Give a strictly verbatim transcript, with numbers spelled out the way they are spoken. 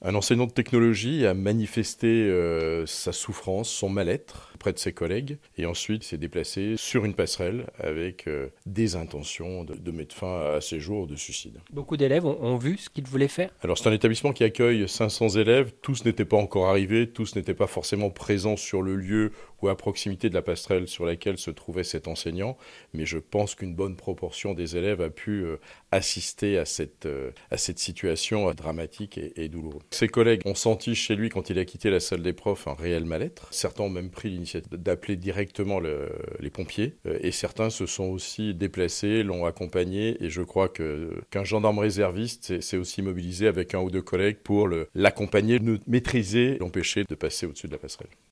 Un enseignant de technologie a manifesté euh, sa souffrance, son mal-être auprès de ses collègues et ensuite s'est déplacé sur une passerelle avec euh, des intentions de, de mettre fin à ses jours de suicide. Beaucoup d'élèves ont, ont vu ce qu'ils voulaient faire. Alors c'est un établissement qui accueille cinq cents élèves, tous n'étaient pas encore arrivés, tous n'étaient pas forcément présents sur le lieu ou à proximité de la passerelle sur laquelle se trouvait cet enseignant, mais je pense qu'une bonne proportion des élèves a pu euh, assister à cette, euh, à cette situation euh, dramatique et, et douloureuse. Ses collègues ont senti chez lui, quand il a quitté la salle des profs, un réel mal-être. Certains ont même pris l'initiative d'appeler directement le, les pompiers, euh, et certains se sont aussi déplacés, l'ont accompagné, et je crois que, qu'un gendarme réserviste s'est aussi mobilisé avec un ou deux collègues pour le, l'accompagner, le maîtriser, l'empêcher de passer au-dessus de la passerelle.